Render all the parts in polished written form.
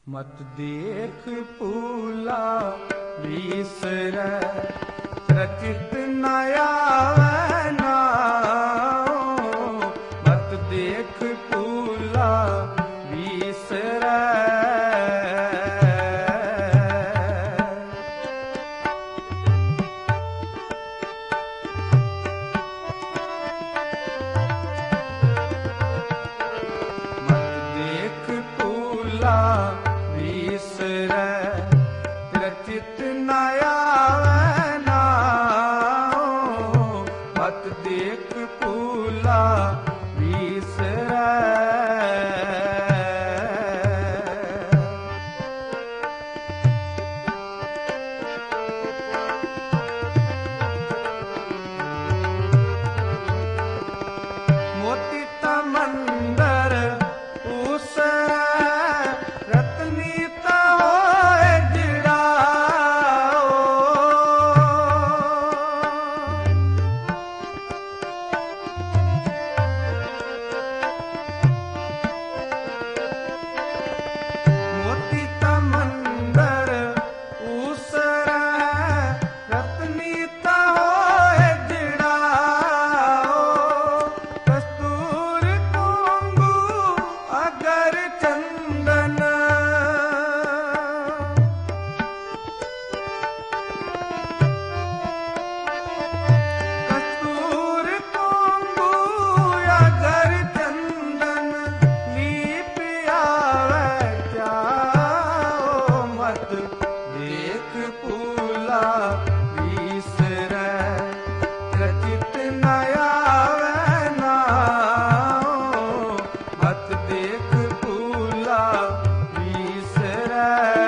मत देख फूला विसरै, रचित न आवै नाओ। मत देख फूला विसरै, मत देख फूला विसरै, रचित न आवै नाओ। मत देख फूला विसरै, मोती तमंदर उसरै, रतनी ता होए जिड़ाओ। मोती तमंदर उसरै, रतनी ता होए जिड़ाओ। कस्तूर कोंगू अगर चंदन, कस्तूर कोंगू अगर चंदन, लीप आवै जाओ। मत देख फूला विसरै, रचित न आवै नाओ। मत देख फूला विसरै,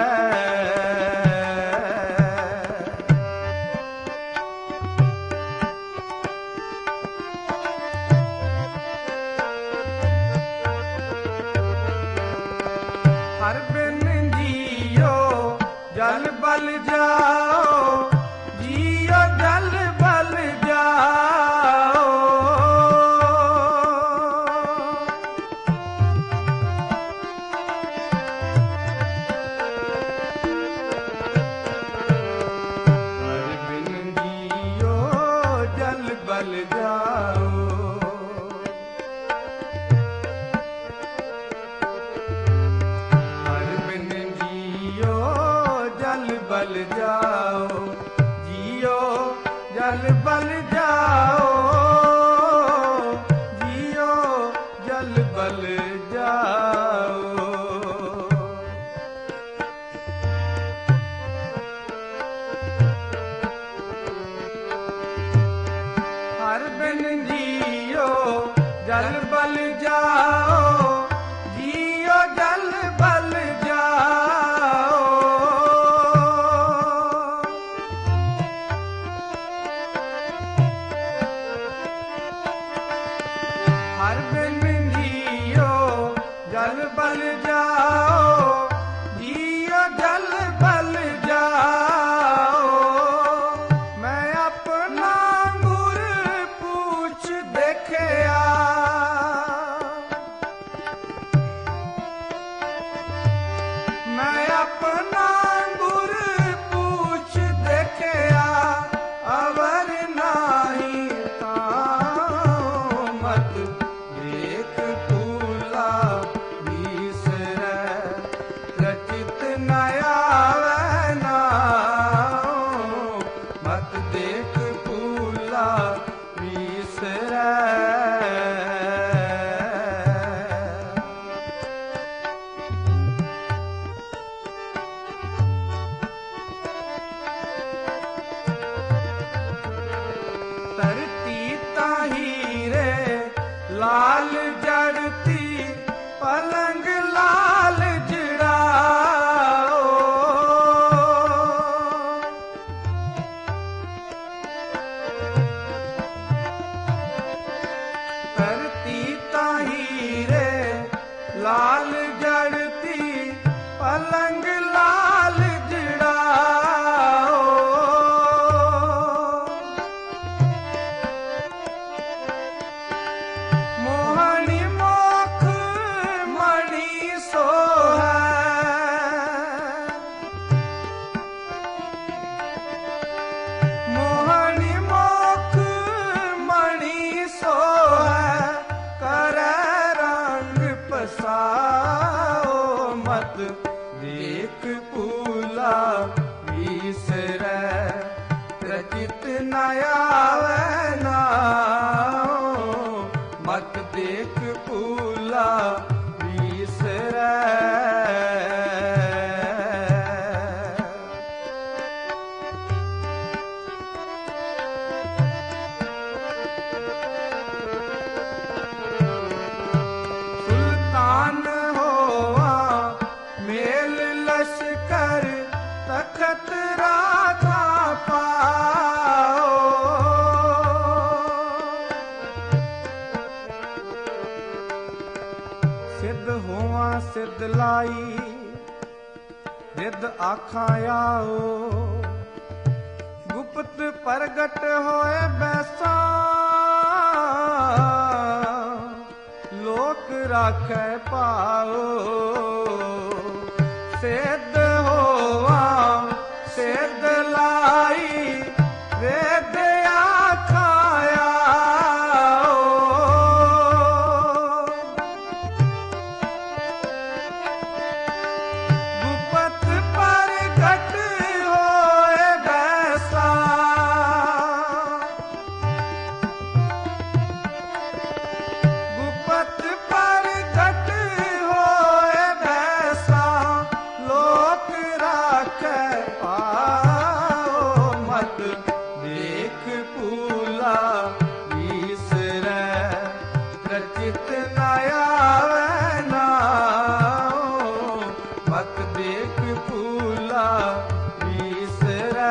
हर बिन जियो जल बल जाओ। जियो जल बल जाओ। हर बिन जियो जल बल जाओ। हर बिन जियो जल बल जाओ। जियो जल बल जाओ। जियो जल बल जाओ। हर बिन जियो जल बल जाओ। जियो जल बल जाओ। हर बिन जियो जल बल जाओ। जियो जल बल जाओ। मैं अपना गुर पूछ देखया। मैं अपना गुर पूछ देखया, अवर नाही ताओ। मत देख फूला विसरै, रचित न आवै नाओ। मत देख फूला विसरै, धरती ताहीरे लाल जड़ती, पलंग लाल जड़ाओ। धरती ताहीरे लाल जड़ती, पलंग लाल जड़ाओ। मोहनी मोख मणि सोहै, मत देख फूला विसरै रचित न आवे नाओ मत देख फूला विसरै सुल्तान होवा मेल लश्कर तखत राजा पाओ सिद्ध होवा सिद्ध लाई रिद आखां आओ गुप्त प्रगट होए बैसा लोक राखै पाओ सिद्ध होवा सिद्ध लाई वेद आखां आओ गुप्त प्रगट होए बैसा गुप्त प्रगट होए बैसा लोक राखै पाओ मत देख फूला विसरै रचित न आवे नाओ मत देख फूला विसरै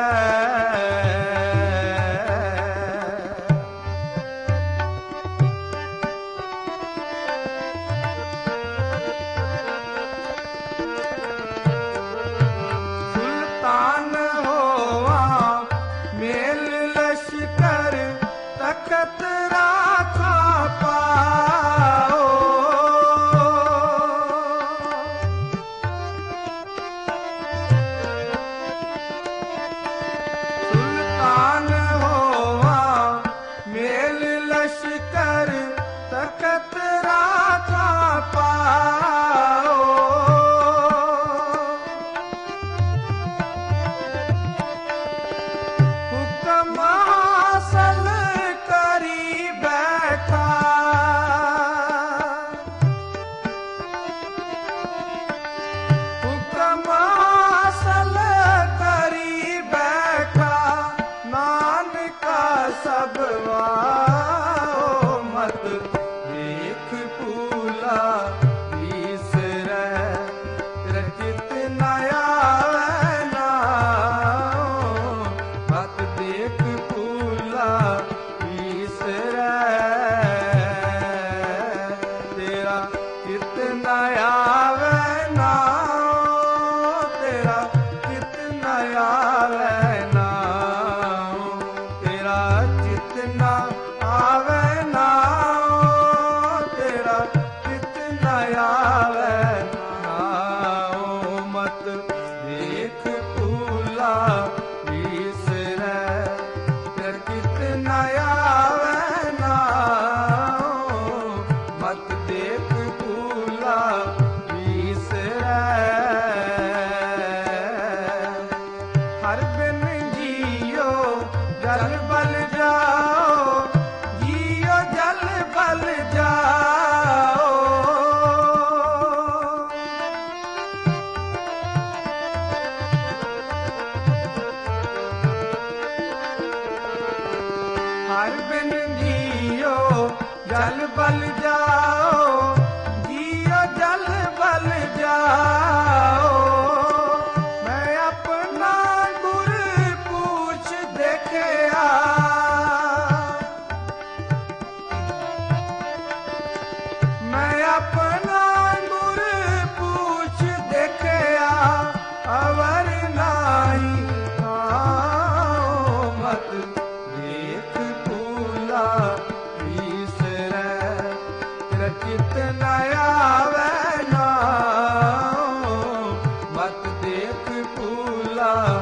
सुल्तान होवा मेल लश्कर तखत राजा पाओ सुल्तान होवा मेल लश्कर तखत राजा पाओ हुक्म हासिल करी बैठा हुक्म हासिल करी बैठा नानका सब वाओ मत देख फूला विसरै रचित न आवे नाओ मत देख फूला विसरै तेरा चित न आवे नाओ तेरा चित न आवे नाओ तेरा चित न आवे नाओ तेरा चित न आवे नाओ मत देख फूला विसरै रचित न आवे नाओ मत देख फूला विसरै हर बिन जियो जल बल जाओ जियो जल बल जाओ हर बिन जियो जल बल जाओ जियो जल बल जाओ मैं अपना गुर पूछ देखया मैं अपना गुर पूछ देखया अवर नाही खाओ मत देख फूला विसरै रचित न आवे नाओ मत देख फूला